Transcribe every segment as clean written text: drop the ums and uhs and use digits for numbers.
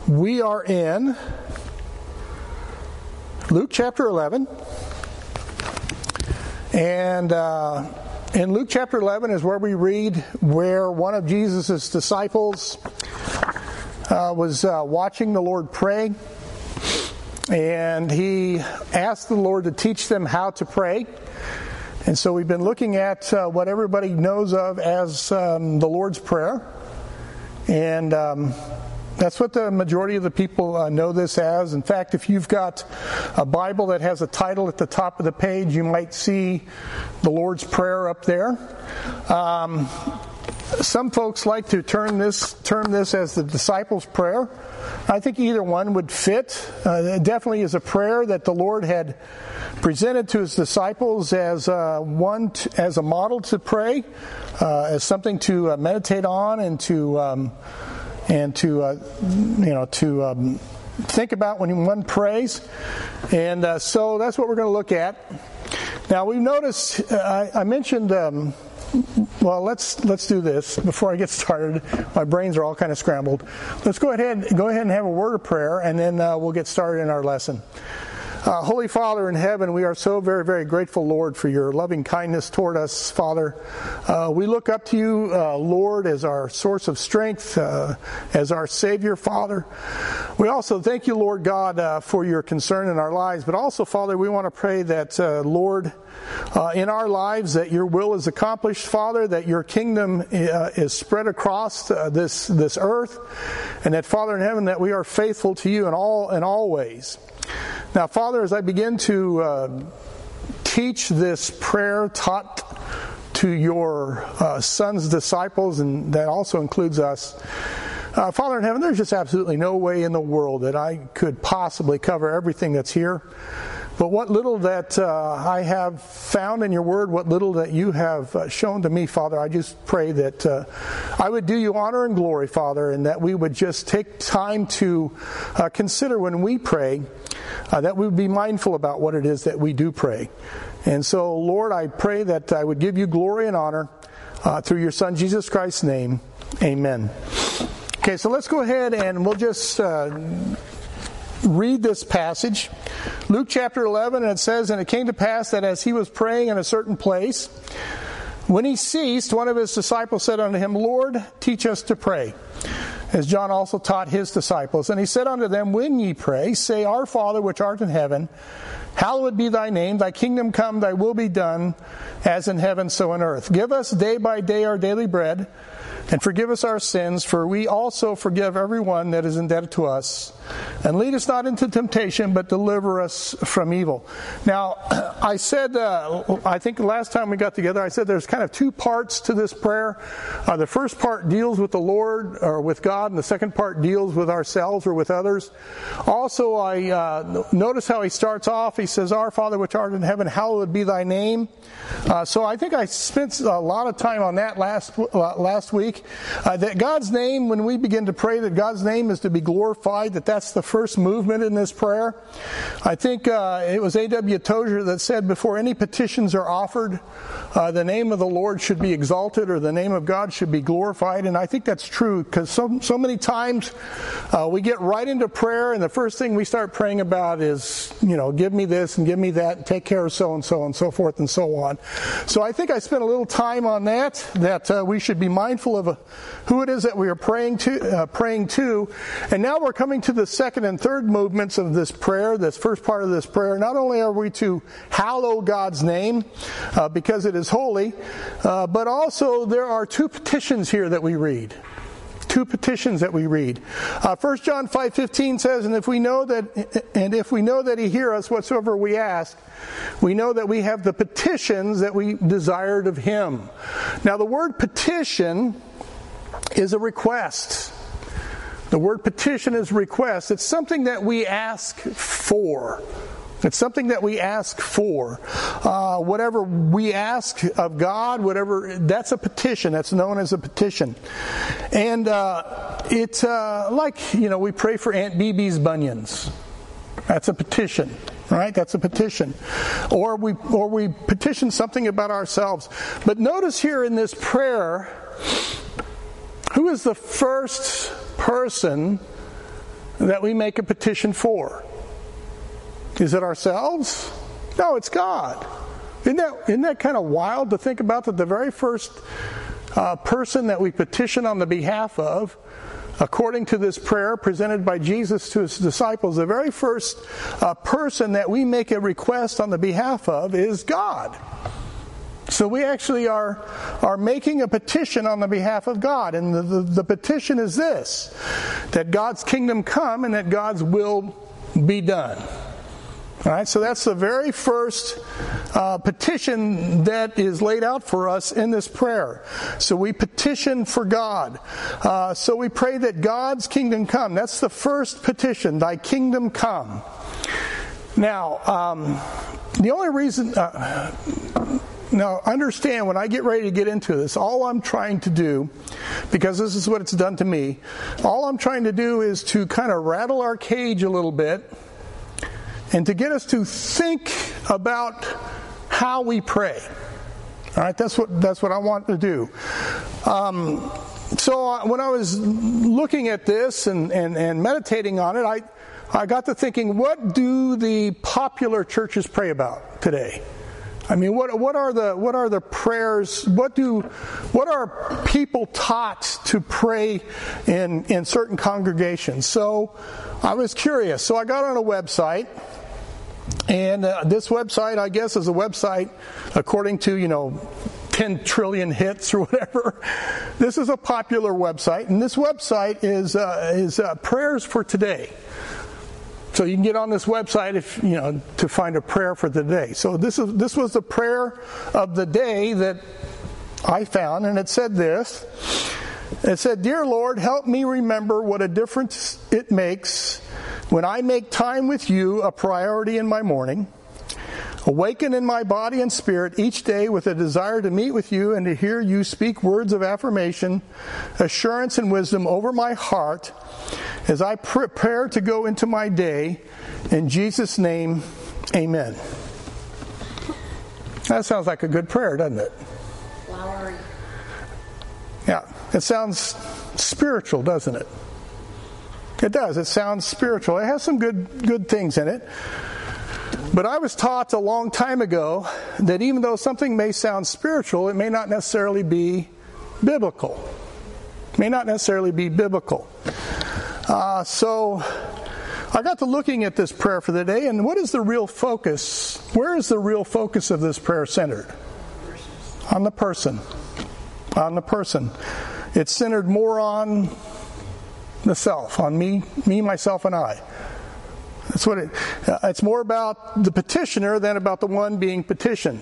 We are in Luke chapter 11. And in Luke chapter 11 is where we read where one of Jesus' disciples was watching the Lord pray. And he asked the Lord to teach them how to pray. And so we've been looking at what everybody knows of as the Lord's Prayer. And that's what the majority of the people know this as. In fact, if you've got a Bible that has a title at the top of the page, you might see the Lord's Prayer up there. Some folks like to term this as the disciples' prayer. I think either one would fit. It definitely is a prayer that the Lord had presented to his disciples as a model to pray, as something to meditate on and to think about when one prays. And so that's what we're going to look at. Now we've noticed, I mentioned, well, let's do this before I get started. My brains are all kind of scrambled. Let's go ahead and have a word of prayer, and then we'll get started in our lesson. Holy Father in heaven, we are so very, very grateful, Lord, for your loving kindness toward us, Father. We look up to you, Lord, as our source of strength, as our Savior, Father. We also thank you, Lord God, for your concern in our lives. But also, Father, we want to pray that, Lord, in our lives, that your will is accomplished, Father, that your kingdom is spread across this earth, and that, Father in heaven, that we are faithful to you in all ways. Now, Father, as I begin to teach this prayer taught to your son's disciples, and that also includes us, Father in heaven, there's just absolutely no way in the world that I could possibly cover everything that's here. But what little that I have found in your word, what little that you have shown to me, Father, I just pray that I would do you honor and glory, Father, and that we would just take time to consider when we pray, that we would be mindful about what it is that we do pray. And so, Lord, I pray that I would give you glory and honor through your Son, Jesus Christ's name. Amen. Okay, so let's go ahead and we'll just read this passage. Luke chapter 11, and it says, "And it came to pass that as he was praying in a certain place, when he ceased, one of his disciples said unto him, Lord, teach us to pray, as John also taught his disciples. And he said unto them, When ye pray, say, Our Father which art in heaven, hallowed be thy name, thy kingdom come, thy will be done, as in heaven so in earth. Give us day by day our daily bread, and forgive us our sins, for we also forgive everyone that is indebted to us. And lead us not into temptation, but deliver us from evil." Now, I said, I think the last time we got together, I said there's kind of two parts to this prayer. The first part deals with the Lord, or with God, and the second part deals with ourselves or with others. Also, I notice how he starts off. He says, Our Father which art in heaven, hallowed be thy name. So I think I spent a lot of time on that last week. That God's name, when we begin to pray, that God's name is to be glorified, that's the first movement in this prayer. I think it was A.W. Tozer that said, before any petitions are offered, the name of the Lord should be exalted, or the name of God should be glorified. And I think that's true, because so many times we get right into prayer, and the first thing we start praying about is, give me this and give me that, and take care of so and so and so forth and so on. So I think I spent a little time on that we should be mindful of who it is that we are praying to. And now we're coming to the second and third movements of this prayer, this first part of this prayer. Not only are we to hallow God's name because it is holy, but also there are two petitions here that we read. Two petitions that we read. 1 John 5:15 says, and if we know that he hear us whatsoever we ask, we know that we have the petitions that we desired of him. Now the word petition is a request. The word petition is request. It's something that we ask for. It's something that we ask for. Whatever we ask of God, that's a petition. That's known as a petition. And it's like, we pray for Aunt BB's bunions. That's a petition. Right? That's a petition. Or we petition something about ourselves. But notice here in this prayer, who is the first person that we make a petition for? Is it ourselves? No, it's God. Isn't that kind of wild to think about, that the very first person that we petition on the behalf of, according to this prayer presented by Jesus to his disciples, the very first person that we make a request on the behalf of is God. So we actually are making a petition on the behalf of God. And the petition is this: that God's kingdom come and that God's will be done. All right, so that's the very first petition that is laid out for us in this prayer. So we petition for God. So we pray that God's kingdom come. That's the first petition, thy kingdom come. Now, the only reason... Now, understand, when I get ready to get into this, all I'm trying to do, because this is what it's done to me, all I'm trying to do is to kind of rattle our cage a little bit and to get us to think about how we pray. All right, that's what I want to do. So when I was looking at this and meditating on it, I got to thinking, what do the popular churches pray about today? I mean, what are the prayers? What are people taught to pray in certain congregations? So I was curious. So I got on a website, and this website, I guess, is a website according to 10 trillion hits or whatever. This is a popular website, and this website is prayers for today. So you can get on this website to find a prayer for the day. So this was the prayer of the day that I found, and it said this. It said, "Dear Lord, help me remember what a difference it makes when I make time with you a priority in my morning. Awaken in my body and spirit each day with a desire to meet with you and to hear you speak words of affirmation, assurance, and wisdom over my heart as I prepare to go into my day. In Jesus' name, amen." That sounds like a good prayer, doesn't it? Flowery. Yeah, it sounds spiritual, doesn't it? It does. It sounds spiritual. It has some good things in it. But I was taught a long time ago that even though something may sound spiritual, it may not necessarily be biblical. It may not necessarily be biblical. So I got to looking at this prayer for the day, and what is the real focus? Where is the real focus of this prayer centered? On the person. On the person. It's centered more on the self, on me, myself, and I. That's what it's more about the petitioner than about the one being petitioned.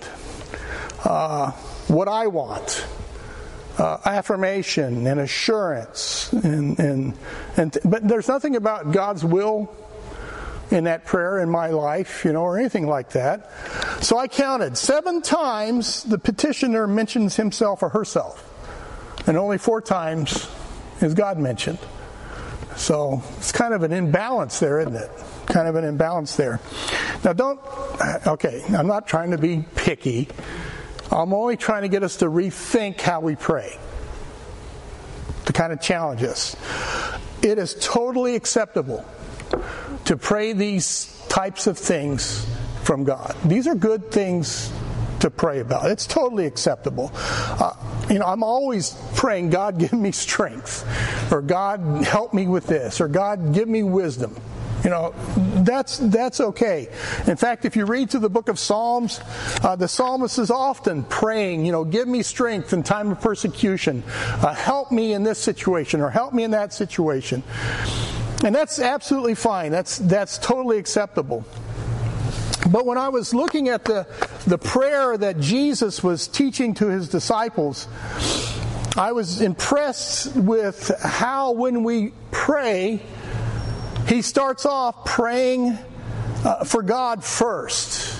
What I want, affirmation and assurance, but there's nothing about God's will in that prayer in my life, or anything like that. So I counted 7 times the petitioner mentions himself or herself, and only 4 times is God mentioned. So it's kind of an imbalance there, isn't it? Kind of an imbalance there. Now I'm not trying to be picky. I'm only trying to get us to rethink how we pray, to kind of challenge us. It is totally acceptable to pray these types of things from God. These are good things to pray about. It's totally acceptable. I'm always praying, God, give me strength, or God, help me with this, or God, give me wisdom. That's okay. In fact, if you read through the book of Psalms, the psalmist is often praying, give me strength in time of persecution. Help me in this situation, or help me in that situation. And that's absolutely fine. That's totally acceptable. But when I was looking at the prayer that Jesus was teaching to his disciples, I was impressed with how when we pray, he starts off praying for God first,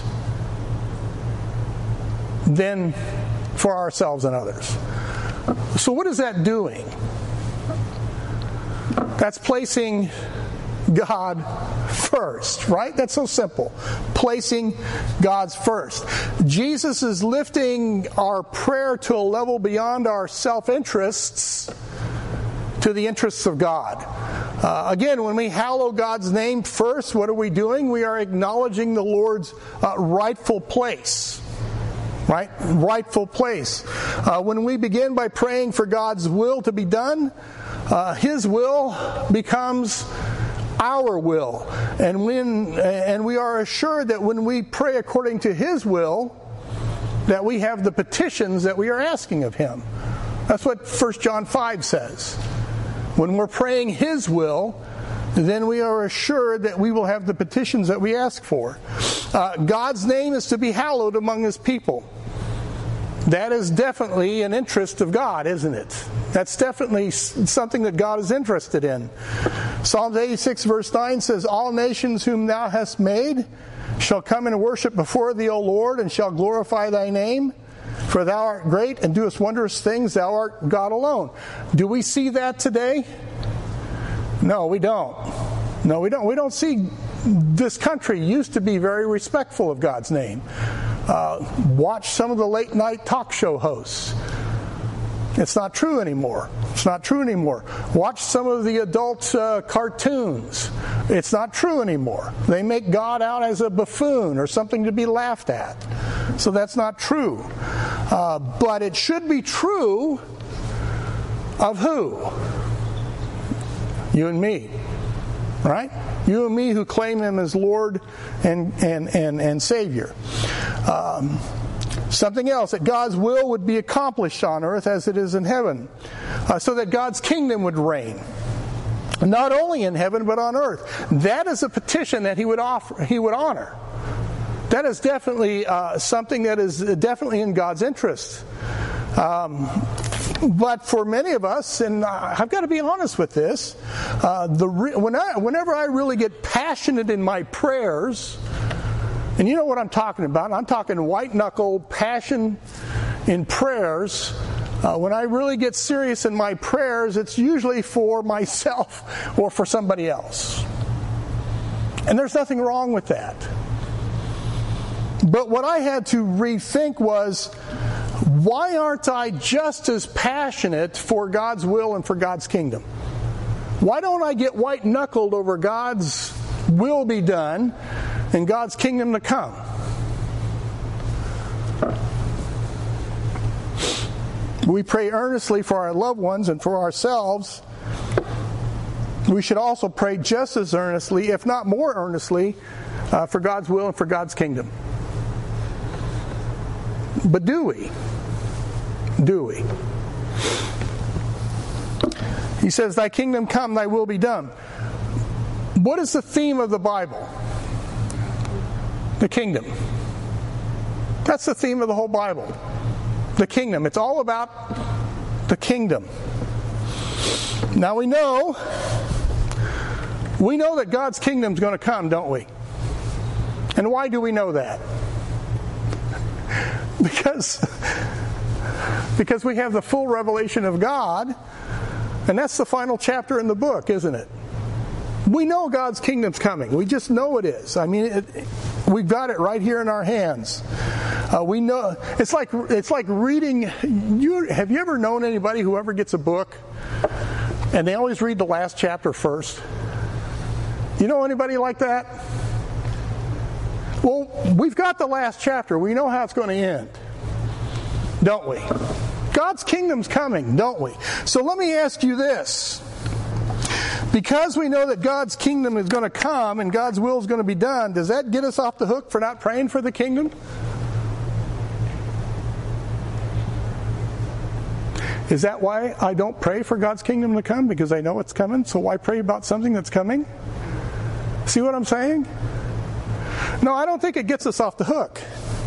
then for ourselves and others. So what is that doing? That's placing God first, right? That's so simple. Placing God's first. Jesus is lifting our prayer to a level beyond our self-interests to the interests of God. Again, when we hallow God's name first, what are we doing? We are acknowledging the Lord's rightful place. Right? Rightful place. When we begin by praying for God's will to be done, His will becomes our will. And we are assured that when we pray according to His will, that we have the petitions that we are asking of Him. That's what 1 John 5 says. When we're praying His will, then we are assured that we will have the petitions that we ask for. God's name is to be hallowed among His people. That is definitely an interest of God, isn't it? That's definitely something that God is interested in. Psalms 86 verse 9 says, "All nations whom thou hast made shall come and worship before thee, O Lord, and shall glorify thy name. For thou art great and doest wondrous things, thou art God alone." Do we see that today? No, we don't. No, we don't. We don't see. This country used to be very respectful of God's name. Watch some of the late night talk show hosts. It's not true anymore. It's not true anymore. Watch some of the adult cartoons. It's not true anymore. They make God out as a buffoon or something to be laughed at. So that's not true. But it should be true of who? You and me. Right? You and me who claim Him as Lord and Savior. Something else, that God's will would be accomplished on earth as it is in heaven. So that God's kingdom would reign. Not only in heaven, but on earth. That is a petition that He would honor. That is definitely something that is definitely in God's interest. But for many of us, and I've got to be honest with this, whenever I really get passionate in my prayers, and you know what I'm talking about, I'm talking white-knuckle passion in prayers. When I really get serious in my prayers, it's usually for myself or for somebody else. And there's nothing wrong with that. But what I had to rethink was, why aren't I just as passionate for God's will and for God's kingdom? Why don't I get white-knuckled over God's will be done and God's kingdom to come? We pray earnestly for our loved ones and for ourselves. We should also pray just as earnestly, if not more earnestly, for God's will and for God's kingdom. But do we? Do we? He says, "Thy kingdom come, thy will be done." What is the theme of the Bible? The kingdom. That's the theme of the whole Bible. The kingdom. It's all about the kingdom. Now we know that God's kingdom is going to come, don't we? And why do we know that? Because we have the full revelation of God, and that's the final chapter in the book, isn't it? We know God's kingdom's coming. We just know it is. I mean, we've got it right here in our hands. We know. It's like reading. Have you ever known anybody who ever gets a book and they always read the last chapter first? You know anybody like that? Well, we've got the last chapter. We know how it's going to end, don't we? God's kingdom's coming, don't we? So let me ask you this. Because we know that God's kingdom is going to come and God's will is going to be done, does that get us off the hook for not praying for the kingdom? Is that why I don't pray for God's kingdom to come? Because I know it's coming, so why pray about something that's coming? See what I'm saying? No, I don't think it gets us off the hook.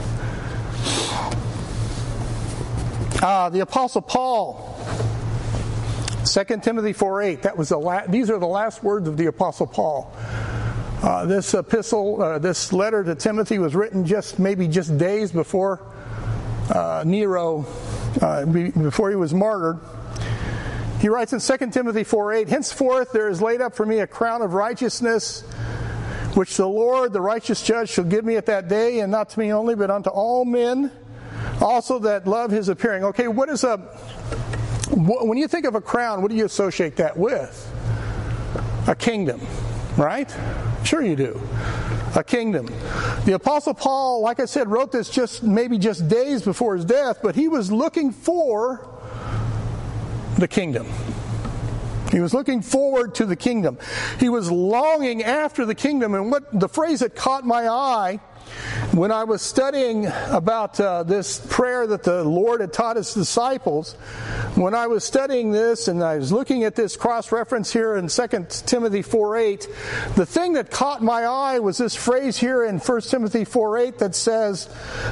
The Apostle Paul, 2 Timothy 4:8. That was these are the last words of the Apostle Paul. This epistle, this letter to Timothy, was written just days before Nero, before he was martyred. He writes in 2 Timothy 4:8, "Henceforth there is laid up for me a crown of righteousness, which the Lord, the righteous judge, shall give me at that day, and not to me only, but unto all men also that love his appearing." Okay, when you think of a crown, what do you associate that with? a kingdom, right? Sure you do. A kingdom. The Apostle Paul, like I said, wrote this maybe just days before his death, but he was looking for the kingdom. He was looking forward to the kingdom. He was longing after the kingdom. And the phrase that caught my eye when I was studying about this prayer that the Lord had taught his disciples, when I was studying this and I was looking at this cross-reference here in 2 Timothy 4:8, the thing that caught my eye was this phrase here in 1 Timothy 4:8 that says,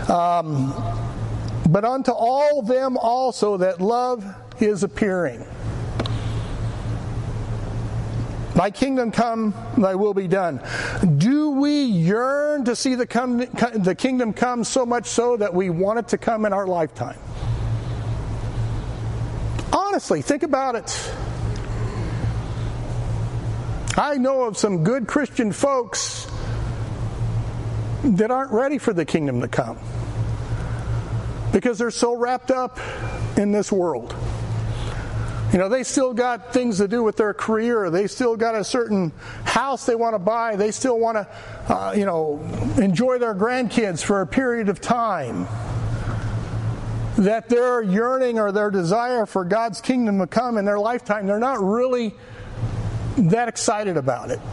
but unto all them also that love is appearing. Thy kingdom come, thy will be done. Do we yearn to see the kingdom come so much so that we want it to come in our lifetime? Honestly, think about it. I know of some good Christian folks that aren't ready for the kingdom to come because they're so wrapped up in this world. You know, they still got things to do with their career. They still got a certain house they want to buy. They still want to, enjoy their grandkids for a period of time. That their yearning or their desire for God's kingdom to come in their lifetime, they're not really that excited about it.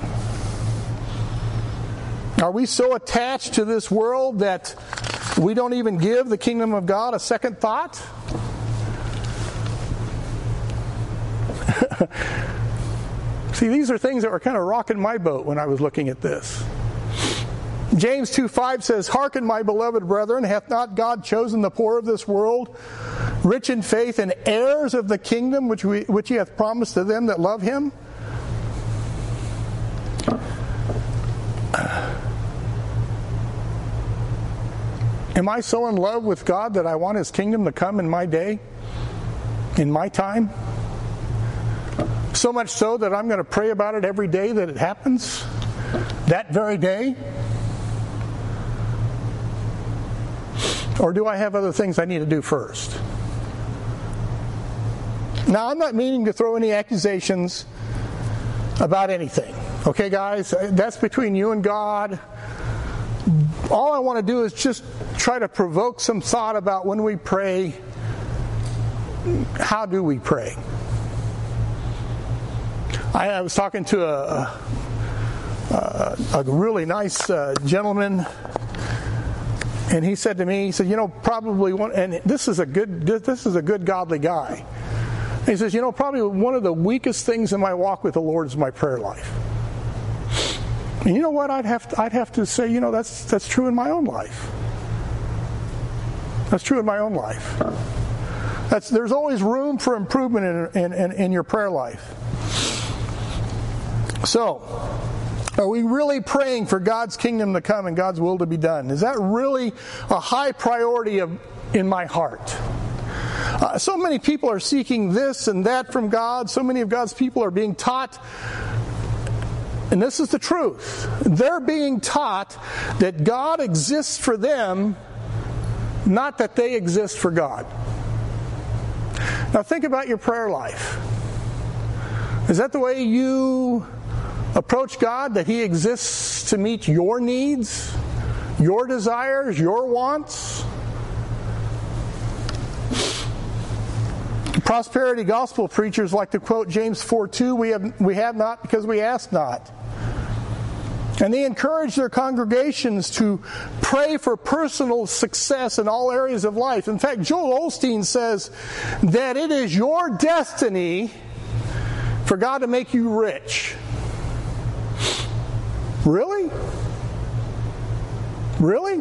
Are we so attached to this world that we don't even give the kingdom of God a second thought? See, these are things that were kind of rocking my boat when I was looking at this. James 2:5 says, hearken, my beloved brethren, hath not God chosen the poor of this world, rich in faith, and heirs of the kingdom which he hath promised to them that love him? Am I so in love with God that I want his kingdom to come in my day, in my time? So much so that I'm going to pray about it every day that it happens, that very day? Or do I have other things I need to do first? Now, I'm not meaning to throw any accusations about anything. Okay, guys? That's between you and God. All I want to do is just try to provoke some thought about when we pray, how do we pray? I was talking to a really nice gentleman, and he said to me, he said, probably one, and this is a good godly guy. He says, probably one of the weakest things in my walk with the Lord is my prayer life. And you know what? I'd have to say, that's true in my own life. That's true in my own life. There's always room for improvement in your prayer life. So, are we really praying for God's kingdom to come and God's will to be done? Is that really a high priority in my heart? So many people are seeking this and that from God. So many of God's people are being taught, and this is the truth, they're being taught that God exists for them, not that they exist for God. Now think about your prayer life. Is that the way you approach God, that he exists to meet your needs, your desires, your wants? Prosperity gospel preachers like to quote James 4:2, we have not because we ask not. And they encourage their congregations to pray for personal success in all areas of life. In fact, Joel Osteen says that it is your destiny for God to make you rich. Really? Really?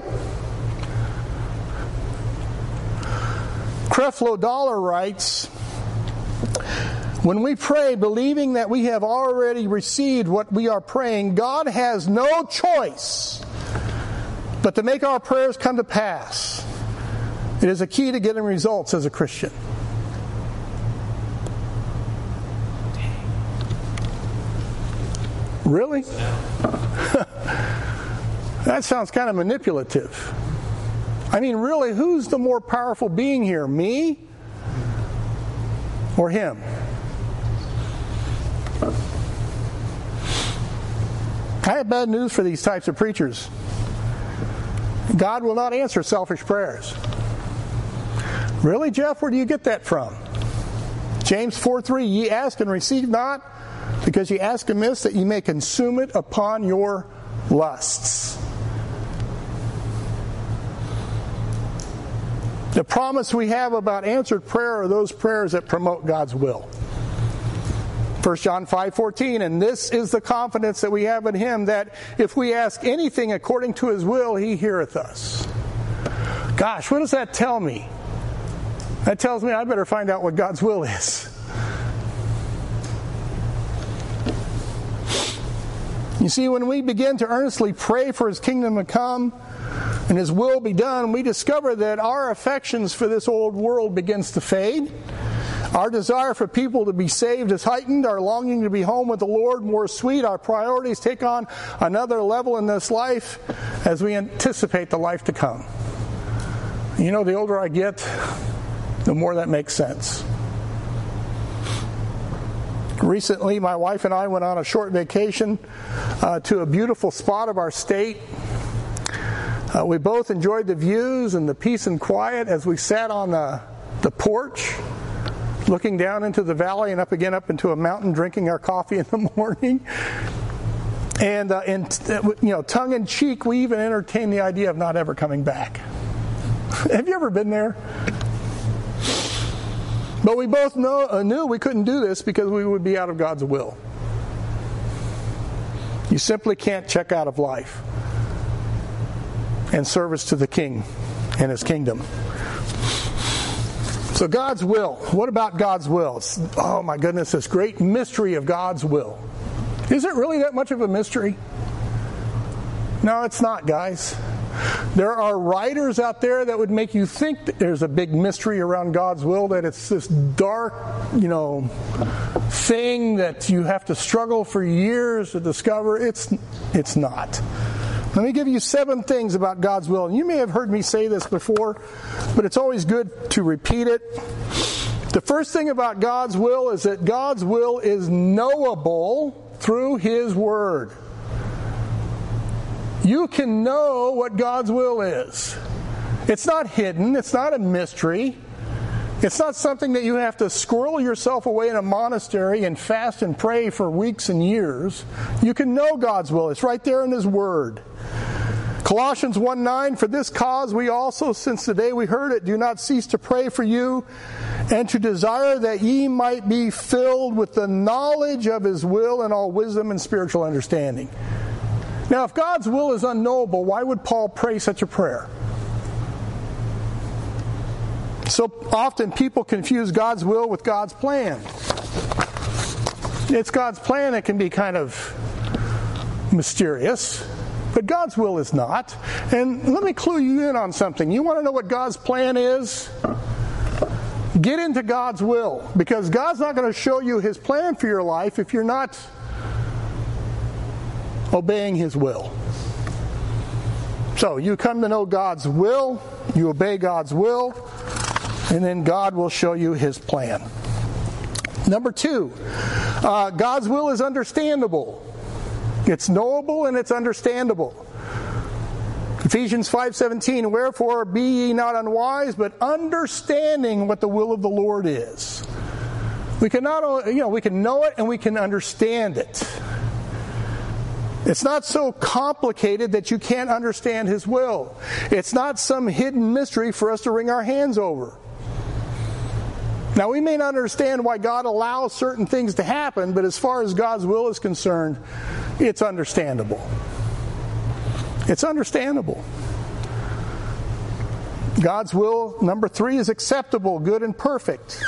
Creflo Dollar writes, when we pray believing that we have already received what we are praying, God has no choice but to make our prayers come to pass. It is a key to getting results as a Christian. Really? That sounds kind of manipulative. I mean, really, who's the more powerful being here? Me or him? I have bad news for these types of preachers. God will not answer selfish prayers. Really, Jeff? Where do you get that from? James 4:3, ye ask and receive not, because ye ask amiss, that ye may consume it upon your lusts. The promise we have about answered prayer are those prayers that promote God's will. 1 John 5:14, and this is the confidence that we have in Him, that if we ask anything according to His will, He heareth us. Gosh, what does that tell me? That tells me I better find out what God's will is. You see, when we begin to earnestly pray for His kingdom to come and His will be done, we discover that our affections for this old world begins to fade. Our desire for people to be saved is heightened. Our longing to be home with the Lord more sweet. Our priorities take on another level in this life as we anticipate the life to come. You know, the older I get, the more that makes sense. Recently, my wife and I went on a short vacation to a beautiful spot of our state. We both enjoyed the views and the peace and quiet as we sat on the porch, looking down into the valley and up into a mountain, drinking our coffee in the morning. And tongue in cheek, we even entertained the idea of not ever coming back. Have you ever been there? But we both knew we couldn't do this because we would be out of God's will. You simply can't check out of life and service to the King and His kingdom. So God's will. What about God's will? Oh my goodness, this great mystery of God's will. Is it really that much of a mystery? No, it's not, guys. There are writers out there that would make you think that there's a big mystery around God's will, that it's this dark, thing that you have to struggle for years to discover. It's not. Let me give you 7 things about God's will. And you may have heard me say this before, but it's always good to repeat it. The first thing about God's will is that God's will is knowable through His Word. You can know what God's will is. It's not hidden. It's not a mystery. It's not something that you have to squirrel yourself away in a monastery and fast and pray for weeks and years. You can know God's will. It's right there in His Word. Colossians 1:9, for this cause we also, since the day we heard it, do not cease to pray for you and to desire that ye might be filled with the knowledge of His will and all wisdom and spiritual understanding. Now, if God's will is unknowable, why would Paul pray such a prayer? So often people confuse God's will with God's plan. It's God's plan that can be kind of mysterious, but God's will is not. And let me clue you in on something. You want to know what God's plan is? Get into God's will, because God's not going to show you His plan for your life if you're not obeying His will. So you come to know God's will, you obey God's will, and then God will show you His plan. Number 2, God's will is understandable. It's knowable and it's understandable. Ephesians 5:17, wherefore be ye not unwise, but understanding what the will of the Lord is. We can we can know it and we can understand it. It's not so complicated that you can't understand His will. It's not some hidden mystery for us to wring our hands over. Now, we may not understand why God allows certain things to happen, but as far as God's will is concerned, it's understandable. It's understandable. God's will, number 3, is acceptable, good, and perfect.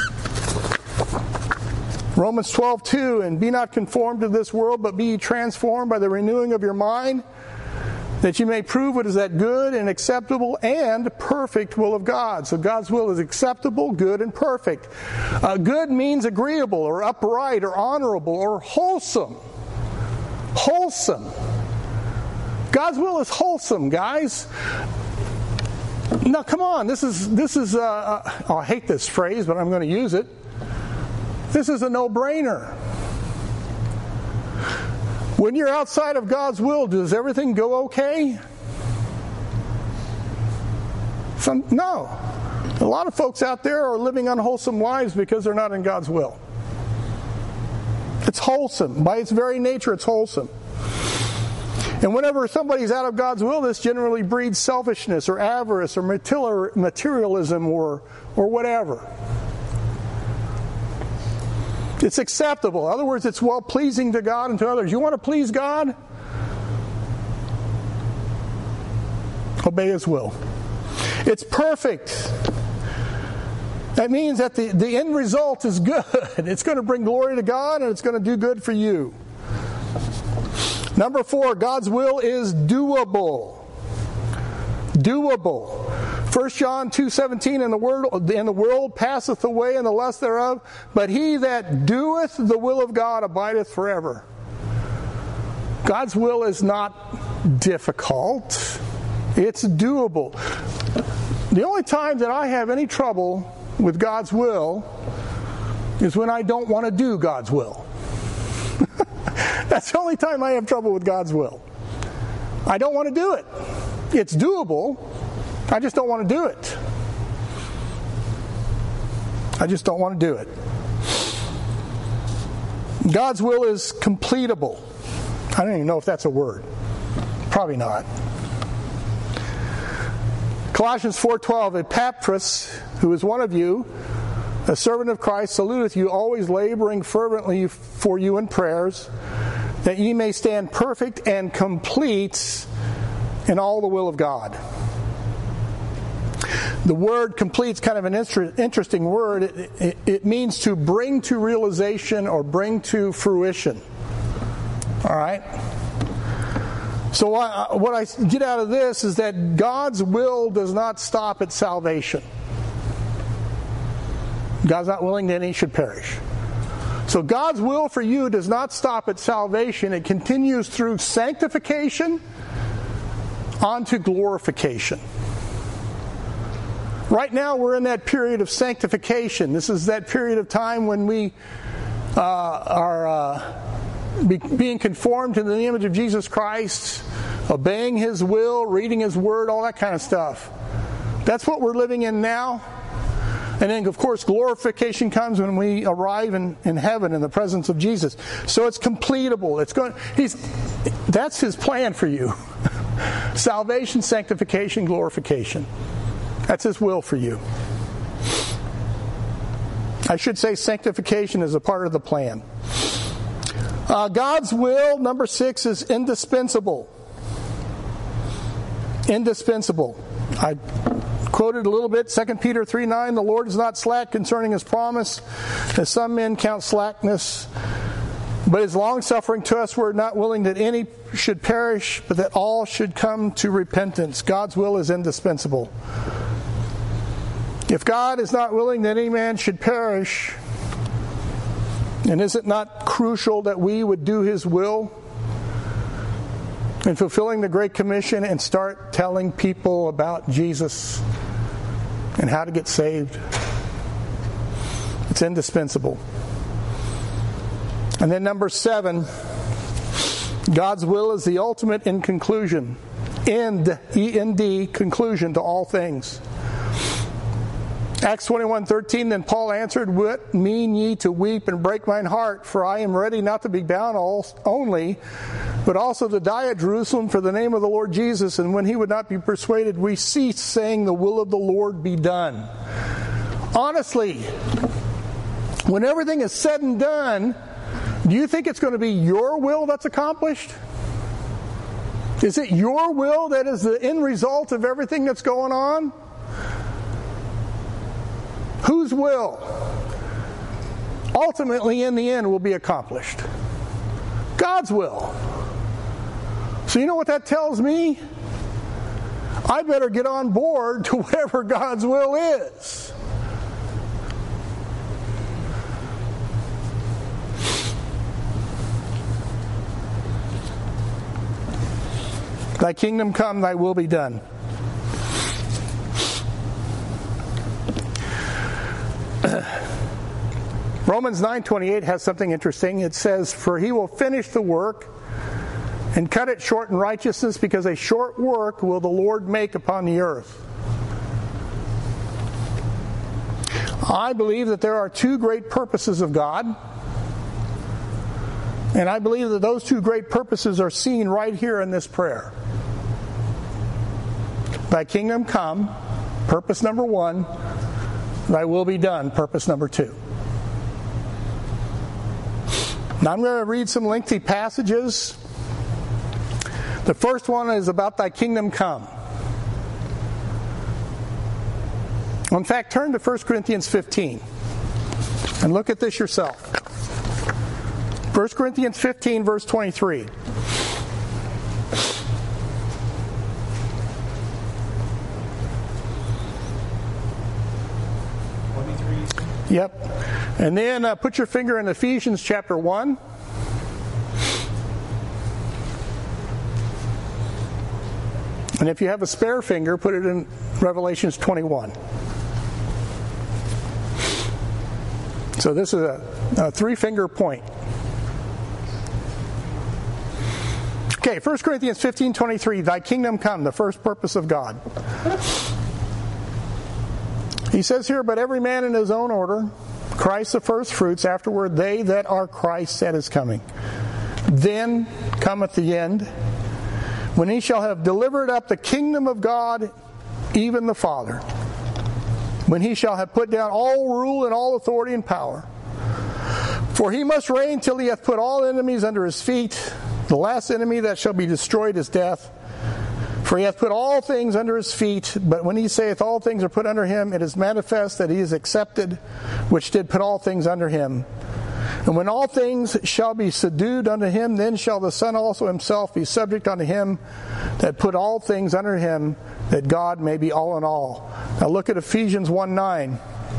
Romans 12:2, and be not conformed to this world, but be ye transformed by the renewing of your mind, that you may prove what is that good and acceptable and perfect will of God. So God's will is acceptable, good, and perfect. Good means agreeable or upright or honorable or wholesome. Wholesome. God's will is wholesome, guys. Now, come on. This is. I hate this phrase, but I'm going to use it. This is a no-brainer. When you're outside of God's will, does everything go okay? No. A lot of folks out there are living unwholesome lives because they're not in God's will. It's wholesome. By its very nature, it's wholesome. And whenever somebody's out of God's will, this generally breeds selfishness or avarice or materialism or whatever. It's acceptable. In other words, it's well-pleasing to God and to others. You want to please God? Obey His will. It's perfect. That means that the end result is good. It's going to bring glory to God and it's going to do good for you. Number 4, God's will is doable. Doable. 1 John 2:17, and the world passeth away and the lust thereof, but he that doeth the will of God abideth forever. God's will is not difficult. It's doable. The only time that I have any trouble with God's will is when I don't want to do God's will. That's the only time I have trouble with God's will. I don't want to do it. It's doable. I just don't want to do it. I just don't want to do it. God's will is completable. I don't even know if that's a word. Probably not. Colossians 4:12, Epaphras, who is one of you, a servant of Christ, saluteth you, always laboring fervently for you in prayers, that ye may stand perfect and complete in all the will of God. The word complete is kind of an interesting word. It means to bring to realization or bring to fruition. All right? So what I get out of this is that God's will does not stop at salvation. God's not willing that any should perish. So God's will for you does not stop at salvation. It continues through sanctification onto glorification. Right now we're in that period of sanctification. This is that period of time when we are being conformed to the image of Jesus Christ, obeying His will, reading His Word, all that kind of stuff. That's what we're living in now. And then, of course, glorification comes when we arrive in heaven in the presence of Jesus. So it's completable. That's His plan for you. Salvation, sanctification, glorification. That's His will for you. I should say sanctification is a part of the plan. God's will, number 6, is indispensable. Indispensable. I quoted a little bit, 2 Peter 3:9, the Lord is not slack concerning His promise, as some men count slackness, but is long-suffering to us. We're not willing that any should perish, but that all should come to repentance. God's will is indispensable. If God is not willing that any man should perish, and is it not crucial that we would do His will in fulfilling the Great Commission and start telling people about Jesus and how to get saved? It's indispensable. And then number 7, God's will is the ultimate in conclusion. End, E-N-D, conclusion to all things. Acts 21:13, then Paul answered, what mean ye to weep and break mine heart? For I am ready not to be bound only, but also to die at Jerusalem for the name of the Lord Jesus. And when he would not be persuaded, we ceased, saying, the will of the Lord be done. Honestly, when everything is said and done, do you think it's going to be your will that's accomplished? Is it your will that is the end result of everything that's going on? Whose will ultimately in the end will be accomplished? God's will. So you know what that tells me? I better get on board to whatever God's will is. Thy kingdom come, thy will be done. Romans 9:28 has something interesting. It says, for he will finish the work and cut it short in righteousness, because a short work will the Lord make upon the earth. I believe that there are two great purposes of God, and I believe that those two great purposes are seen right here in this prayer. Thy kingdom come, purpose number one. Thy will be done, purpose number two. Now I'm going to read some lengthy passages. The first one is about thy kingdom come. In fact, turn to 1 Corinthians 15 and look at this yourself. 1 Corinthians 15, verse 23. Yep. And then put your finger in Ephesians chapter 1. And if you have a spare finger, put it in Revelations 21. So this is a three-finger point. Okay, 1 Corinthians 15:23, thy kingdom come, the first purpose of God. He says here, but every man in his own order, Christ the first fruits, afterward they that are Christ's at his coming. Then cometh the end, when he shall have delivered up the kingdom of God, even the Father, when he shall have put down all rule and all authority and power. For he must reign till he hath put all enemies under his feet. The last enemy that shall be destroyed is death. For he hath put all things under his feet. But when he saith all things are put under him, it is manifest that he is accepted, which did put all things under him. And when all things shall be subdued unto him, then shall the Son also himself be subject unto him that put all things under him, that God may be all in all. Now look at Ephesians 1:9.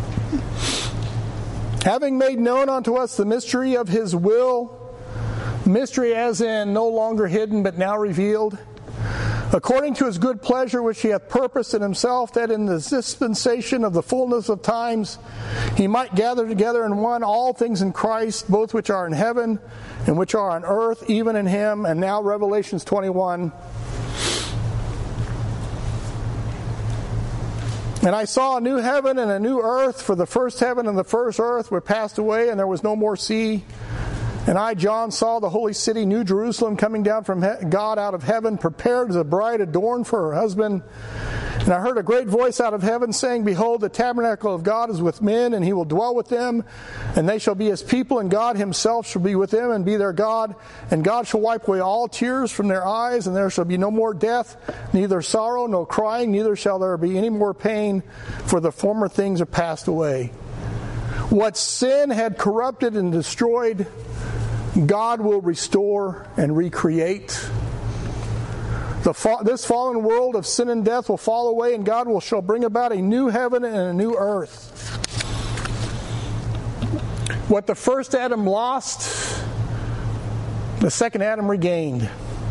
Having made known unto us the mystery of his will, mystery as in no longer hidden but now revealed, according to his good pleasure which he hath purposed in himself, that in the dispensation of the fullness of times he might gather together in one all things in Christ, both which are in heaven and which are on earth, even in him. And now Revelations 21. And I saw a new heaven and a new earth, for the first heaven and the first earth were passed away, and there was no more sea. And I, John, saw the holy city, New Jerusalem, coming down from God out of heaven, prepared as a bride adorned for her husband. And I heard a great voice out of heaven saying, behold, the tabernacle of God is with men, and he will dwell with them. And they shall be his people, and God himself shall be with them and be their God. And God shall wipe away all tears from their eyes, and there shall be no more death, neither sorrow, nor crying, neither shall there be any more pain, for the former things are passed away. What sin had corrupted and destroyed, God will restore and recreate. This fallen world of sin and death will fall away, and God shall bring about a new heaven and a new earth. What the first Adam lost, the second Adam regained.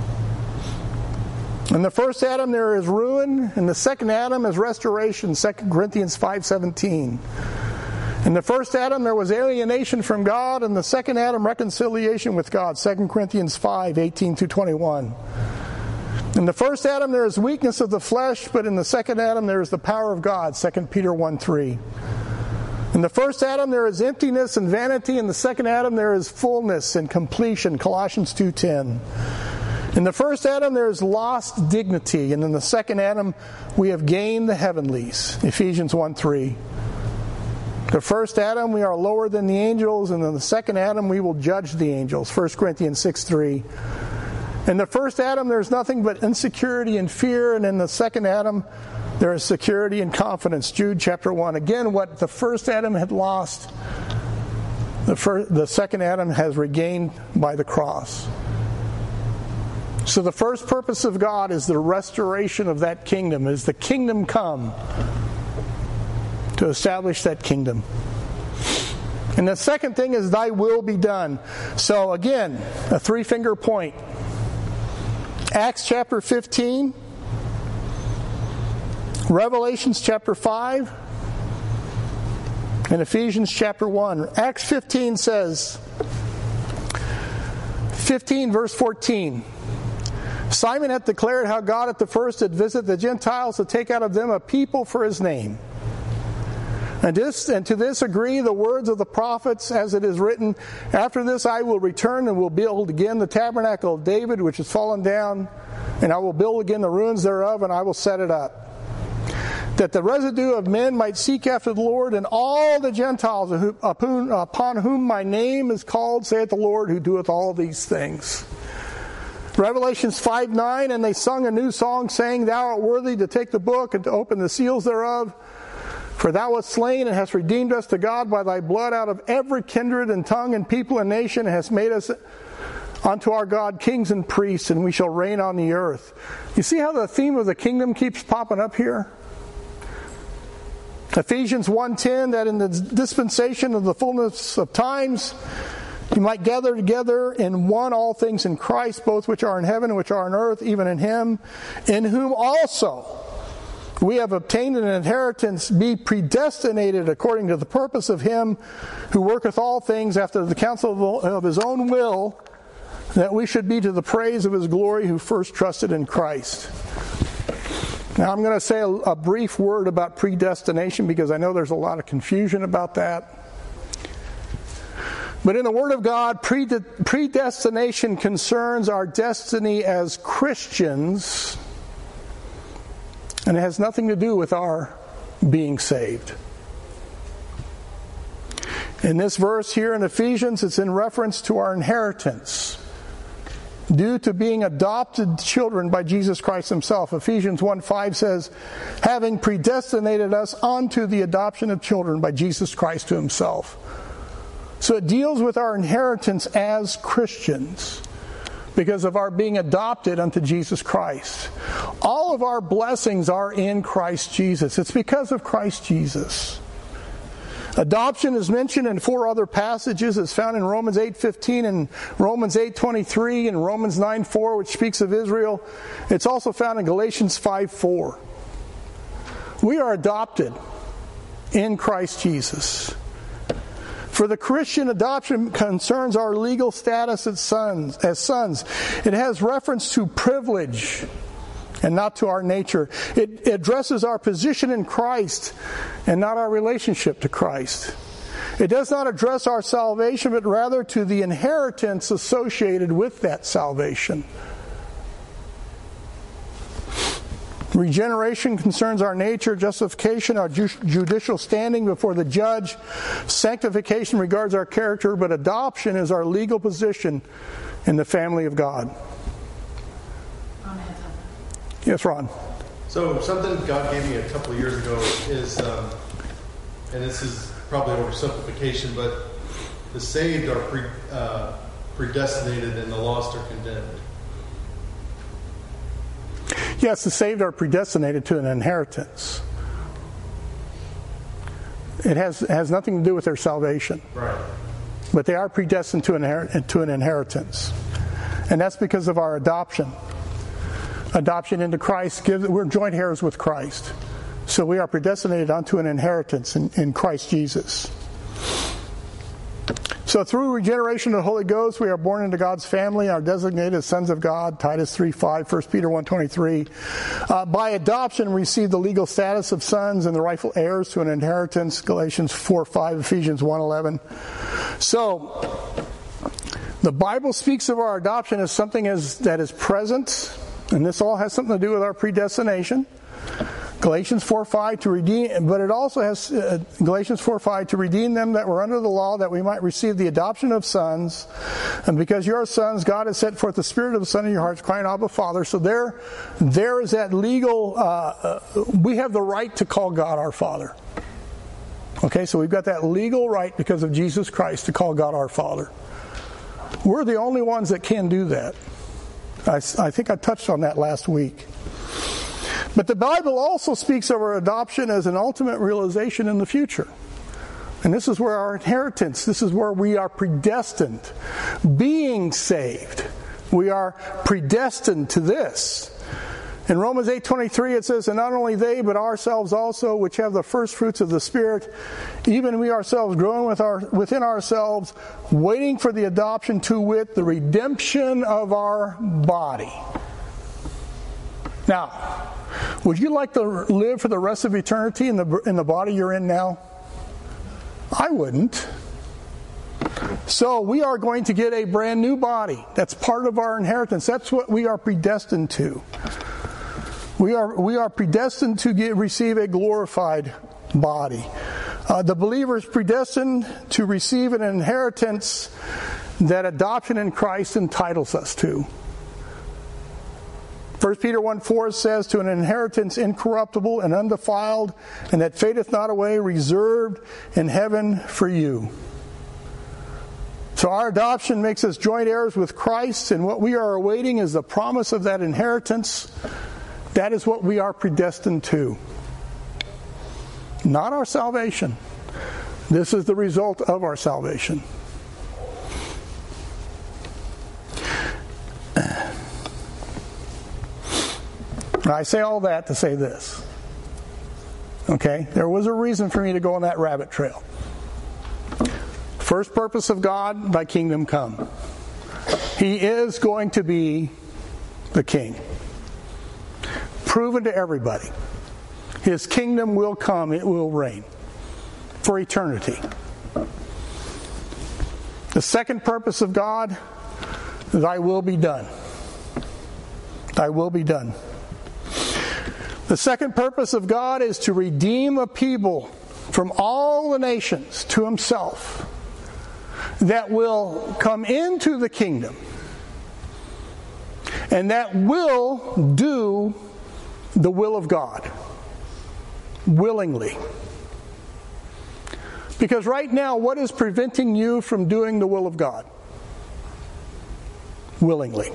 In the first Adam there is ruin, and the second Adam is restoration, 2 Corinthians 5:17. In the first Adam there was alienation from God, and the second Adam reconciliation with God, 2 Corinthians 5:18-21. In the first Adam there is weakness of the flesh, but in the second Adam there is the power of God, 2 Peter 1:3. In the first Adam there is emptiness and vanity, in the second Adam there is fullness and completion, Colossians 2:10. In the first Adam there is lost dignity, and in the second Adam we have gained the heavenlies, Ephesians 1:3. The first Adam we are lower than the angels, and in the second Adam we will judge the angels, 1 Corinthians 6:3. In the first Adam there's nothing but insecurity and fear, and in the second Adam there is security and confidence, Jude chapter 1. Again, what the first Adam had lost, the second Adam has regained by the cross. So the first purpose of God is the restoration of that kingdom, is the kingdom come to establish that kingdom. And the second thing is thy will be done. So again, a three-finger point. Acts chapter 15, Revelations chapter 5, and Ephesians chapter 1. Acts 15 says, 15 verse 14, Simon hath declared how God at the first did visit the Gentiles to take out of them a people for his name. And to this agree the words of the prophets, as it is written, After this I will return and will build again the tabernacle of David, which is fallen down, and I will build again the ruins thereof, and I will set it up. That the residue of men might seek after the Lord, and all the Gentiles upon whom my name is called, saith the Lord, who doeth all these things. Revelations 5:9, and they sung a new song, saying, Thou art worthy to take the book and to open the seals thereof. For thou wast slain and hast redeemed us to God by thy blood out of every kindred and tongue and people and nation, and hast made us unto our God kings and priests, and we shall reign on the earth. You see how the theme of the kingdom keeps popping up here? Ephesians 1:10, that in the dispensation of the fullness of times you might gather together in one all things in Christ, both which are in heaven and which are on earth, even in him, in whom also we have obtained an inheritance, be predestinated according to the purpose of him who worketh all things after the counsel of his own will, that we should be to the praise of his glory who first trusted in Christ. Now I'm going to say a brief word about predestination because I know there's a lot of confusion about that. But in the Word of God, predestination concerns our destiny as Christians, and it has nothing to do with our being saved. In this verse here in Ephesians, it's in reference to our inheritance due to being adopted children by Jesus Christ himself. Ephesians 1:5 says, having predestinated us unto the adoption of children by Jesus Christ to himself. So it deals with our inheritance as Christians because of our being adopted unto Jesus Christ. All of our blessings are in Christ Jesus. It's because of Christ Jesus. Adoption is mentioned in 4 other passages. It's found in Romans 8:15 and Romans 8:23 and Romans 9:4, which speaks of Israel. It's also found in Galatians 5:4. We are adopted in Christ Jesus. For the Christian, adoption concerns our legal status as sons. It has reference to privilege and not to our nature. It addresses our position in Christ and not our relationship to Christ. It does not address our salvation, but rather to the inheritance associated with that salvation. Regeneration concerns our nature, justification, our judicial standing before the judge. Sanctification regards our character, but adoption is our legal position in the family of God. Amen. Yes, Ron. So something God gave me a couple of years ago is, and this is probably oversimplification, but the saved are predestinated and the lost are condemned. Yes, the saved are predestinated to an inheritance. It has nothing to do with their salvation. Right. But they are predestined to an inheritance. And that's because of our adoption. Adoption into Christ, we're joint heirs with Christ. So we are predestinated unto an inheritance in Christ Jesus. So through regeneration of the Holy Ghost, we are born into God's family, are designated as sons of God, Titus 3:5, 1 Peter 1:23. By adoption, we receive the legal status of sons and the rightful heirs to an inheritance, Galatians 4:5, Ephesians 1:11. So, the Bible speaks of our adoption as something that is present, and this all has something to do with our predestination. Galatians 4:5 to redeem, but it also has Galatians 4:5 to redeem them that were under the law, that we might receive the adoption of sons. And because you are sons, God has set forth the Spirit of the Son in your hearts, crying, Abba, Father. So there is that legal. We have the right to call God our Father. Okay, so we've got that legal right because of Jesus Christ to call God our Father. We're the only ones that can do that. I think I touched on that last week. But the Bible also speaks of our adoption as an ultimate realization in the future. And this is where our inheritance, this is where we are predestined. Being saved, we are predestined to this. In Romans 8:23 it says, and not only they, but ourselves also, which have the first fruits of the Spirit, even we ourselves growing within ourselves, waiting for the adoption, to wit, the redemption of our body. Now, would you like to live for the rest of eternity in the body you're in now? I wouldn't. So we are going to get a brand new body. That's part of our inheritance. That's what we are predestined to. We are predestined to receive a glorified body. The believer is predestined to receive an inheritance that adoption in Christ entitles us to. 1 Peter 1:4 says, to an inheritance incorruptible and undefiled, and that fadeth not away, reserved in heaven for you. So our adoption makes us joint heirs with Christ, and what we are awaiting is the promise of that inheritance. That is what we are predestined to. Not our salvation. This is the result of our salvation. I say all that to say this. Okay? There was a reason for me to go on that rabbit trail. First purpose of God, thy kingdom come. He is going to be the king. Proven to everybody. His kingdom will come, it will reign for eternity. The second purpose of God, thy will be done. Thy will be done. The second purpose of God is to redeem a people from all the nations to himself that will come into the kingdom and that will do the will of God willingly. Because right now, what is preventing you from doing the will of God willingly?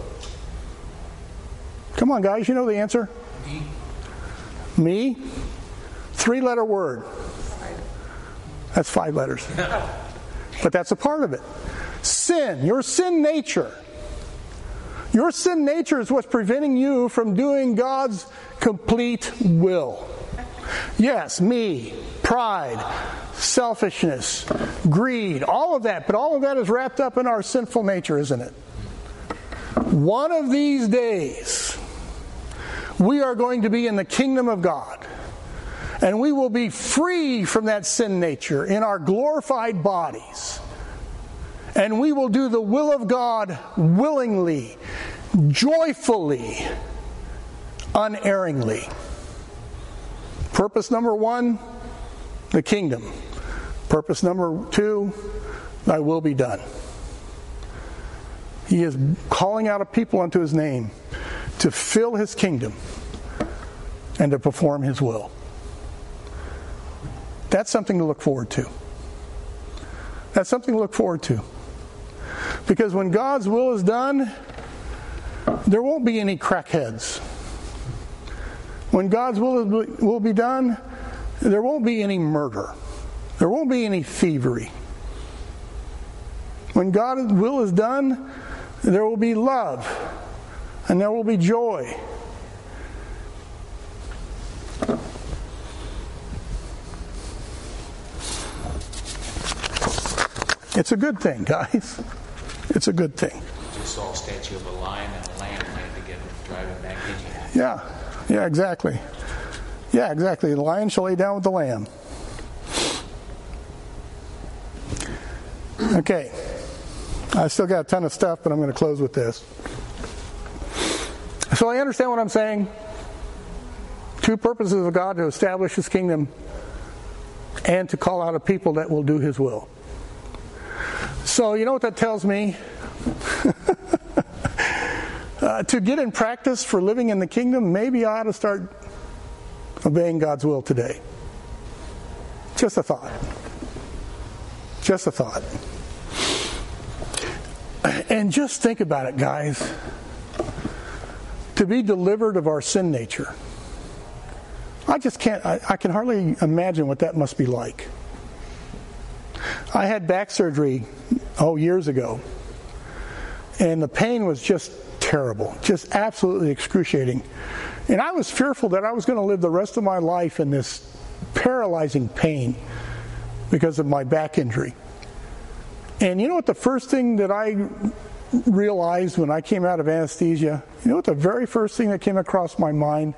Come on, guys, you know the answer. Me? 3-letter word. That's 5 letters. But that's a part of it. Sin. Your sin nature. Your sin nature is what's preventing you from doing God's complete will. Yes, me, pride, selfishness, greed, all of that. But all of that is wrapped up in our sinful nature, isn't it? One of these days, we are going to be in the kingdom of God. And we will be free from that sin nature in our glorified bodies. And we will do the will of God willingly, joyfully, unerringly. Purpose number 1, the kingdom. Purpose number 2, thy will be done. He is calling out a people unto his name to fill his kingdom and to perform his will. That's something to look forward to. That's something to look forward to. Because when God's will is done, there won't be any crackheads. When God's will be done, there won't be any murder. There won't be any thievery. When God's will is done, there will be love. And there will be joy. It's a good thing, guys. It's a good thing. Just saw a statue of a lion and a lamb laying together, driving back in you. Yeah, exactly. Yeah, exactly. The lion shall lay down with the lamb. Okay. I still got a ton of stuff, but I'm going to close with this. So I understand what I'm saying. 2 purposes of God: to establish his kingdom and to call out a people that will do his will. So you know what that tells me? To get in practice for living in the kingdom, maybe I ought to start obeying God's will today. Just a thought. Just a thought. And just think about it, guys. To be delivered of our sin nature. I can hardly imagine what that must be like. I had back surgery, years ago. And the pain was just terrible. Just absolutely excruciating. And I was fearful that I was going to live the rest of my life in this paralyzing pain because of my back injury. And you know what the first thing that I realized when I came out of anesthesia? You know what the very first thing that came across my mind?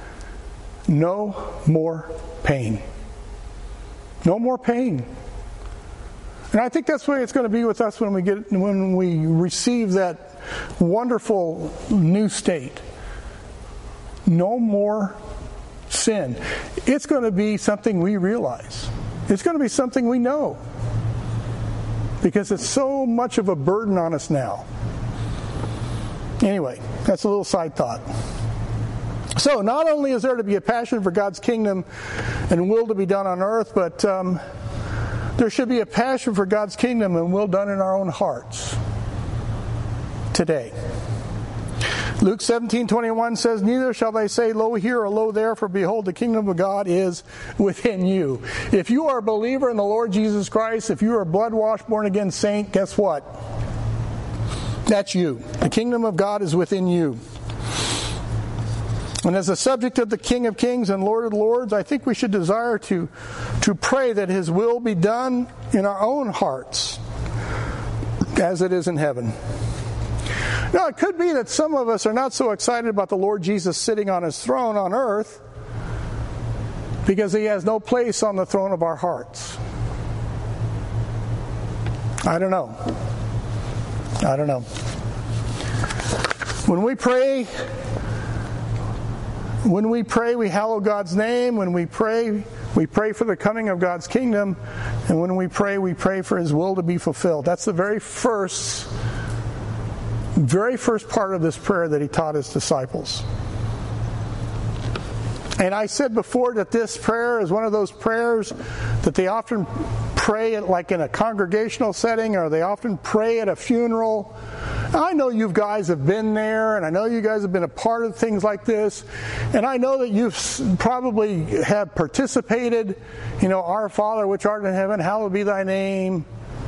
No more pain. No more pain. And I think that's the way it's going to be with us when we receive that wonderful new state. No more sin. It's going to be something we realize. It's going to be something we know. Because it's so much of a burden on us now. Anyway, that's a little side thought. So, not only is there to be a passion for God's kingdom and will to be done on earth, but there should be a passion for God's kingdom and will done in our own hearts today. Luke 17:21 says, "Neither shall they say, Lo here or lo there, for behold, the kingdom of God is within you." If you are a believer in the Lord Jesus Christ, if you are a blood-washed, born-again saint, guess what? That's you. The kingdom of God is within you. And as a subject of the King of Kings and Lord of Lords, I think we should desire to pray that His will be done in our own hearts as it is in heaven. Now, it could be that some of us are not so excited about the Lord Jesus sitting on His throne on earth because He has no place on the throne of our hearts. I don't know. When we pray, we hallow God's name. When we pray for the coming of God's kingdom. And when we pray for His will to be fulfilled. That's the very first part of this prayer that He taught His disciples. And I said before that this prayer is one of those prayers that they often pray at, like in a congregational setting, or they often pray at a funeral. I know you guys have been there, and I know you guys have been a part of things like this, and I know that you've probably have participated, Our Father which art in heaven, hallowed be thy name.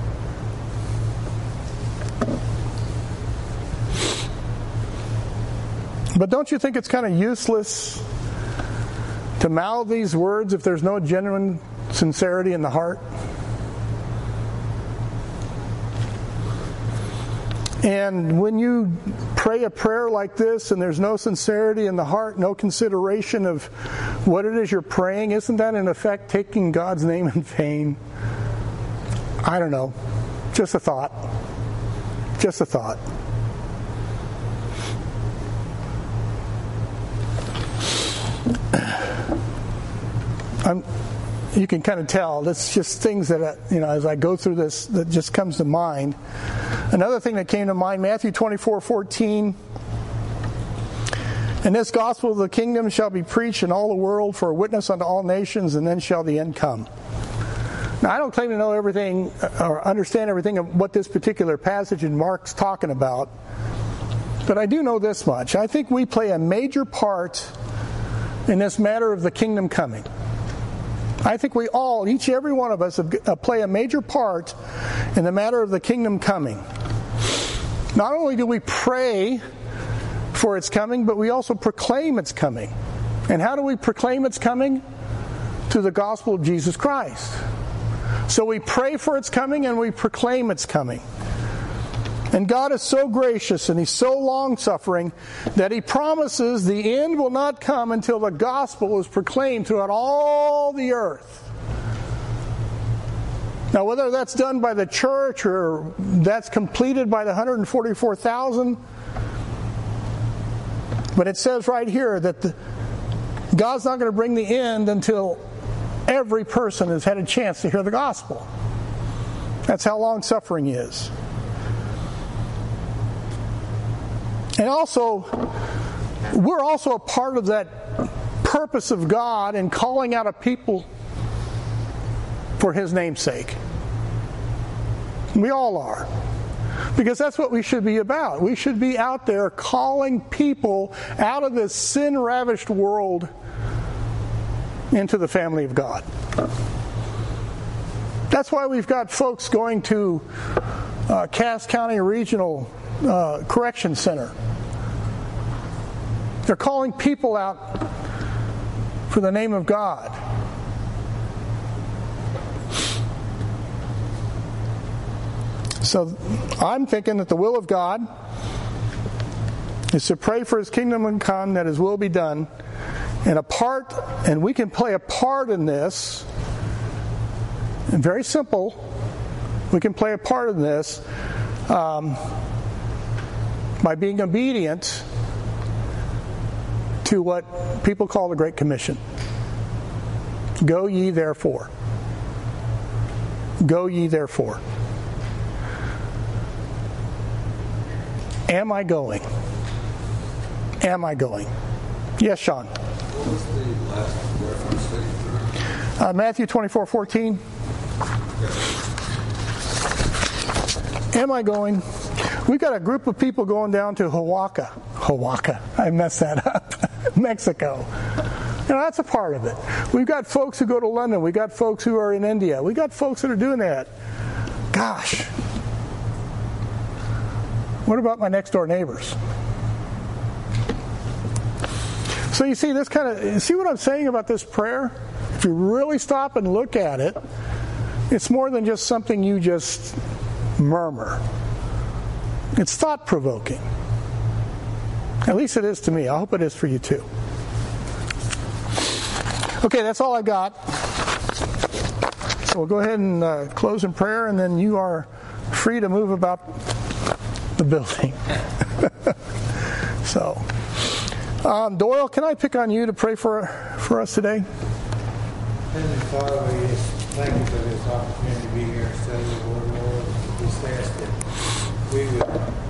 But don't you think it's kind of useless to mouth these words if there's no genuine sincerity in the heart? And when you pray a prayer like this and there's no sincerity in the heart, no consideration of what it is you're praying, isn't that in effect taking God's name in vain? I don't know. Just a thought. You can kind of tell, that's just things that, as I go through this, that just comes to mind. Another thing that came to mind, Matthew 24:14. "And this gospel of the kingdom shall be preached in all the world for a witness unto all nations, and then shall the end come." Now, I don't claim to know everything or understand everything of what this particular passage in Mark's talking about, but I do know this much. I think we play a major part in this matter of the kingdom coming. I think we all, every one of us, play a major part in the matter of the kingdom coming. Not only do we pray for its coming, but we also proclaim its coming. And how do we proclaim its coming? Through the gospel of Jesus Christ. So we pray for its coming and we proclaim its coming. And God is so gracious and He's so long-suffering that He promises the end will not come until the gospel is proclaimed throughout all the earth. Now, whether that's done by the church or that's completed by the 144,000, but it says right here that God's not going to bring the end until every person has had a chance to hear the gospel. That's how long-suffering He is. And also, we're also a part of that purpose of God in calling out a people for His name's sake. We all are. Because that's what we should be about. We should be out there calling people out of this sin-ravished world into the family of God. That's why we've got folks going to Cass County Regional Correction Center. They're calling people out for the name of God. So I'm thinking that the will of God is to pray for His kingdom to come, that His will be done. And we can play a part in this. And very simple. We can play a part in this by being obedient to what people call the Great Commission. Go ye therefore. Go ye therefore. Am I going? Am I going? Yes, Sean. What was the last reference that you threw? Matthew 24:14. Am I going? We've got a group of people going down to Oaxaca. I messed that up. Mexico. That's a part of it. We've got folks who go to London. We've got folks who are in India. We've got folks that are doing that. Gosh. What about my next door neighbors? So you see see what I'm saying about this prayer? If you really stop and look at it, it's more than just something you just murmur. It's thought-provoking. At least it is to me. I hope it is for you too. Okay, that's all I've got. So we'll go ahead and close in prayer, and then you are free to move about the building. So, Doyle, can I pick on you to pray for us today? Heavenly Father, we just thank you for this opportunity to be here and study the Word, Lord. We just ask that we would